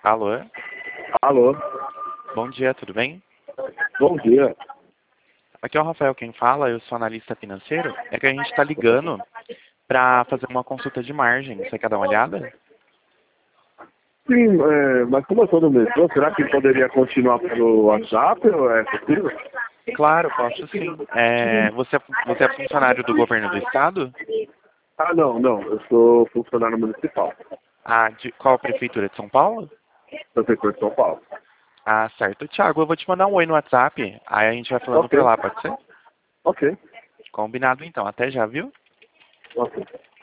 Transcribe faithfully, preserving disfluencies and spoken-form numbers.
Alô? Alô, Bom dia, tudo bem? bom dia. Aqui é o Rafael quem fala, eu sou analista financeiro. É que a gente está ligando para fazer uma consulta de margem. Você quer dar uma olhada? Sim, é, mas como eu sou do metrô, será que poderia continuar pelo WhatsApp ou é possível? Claro, posso sim. É, você, é- você é funcionário do governo do estado? Ah, não, não, eu sou funcionário municipal, Ah, de qual prefeitura de São Paulo? prefeitura de São Paulo. Ah, certo. Tiago, eu vou te mandar um oi no WhatsApp. Aí a gente vai falando por Ok, lá, pode ser? ok, Combinado então. Até já, viu? ok.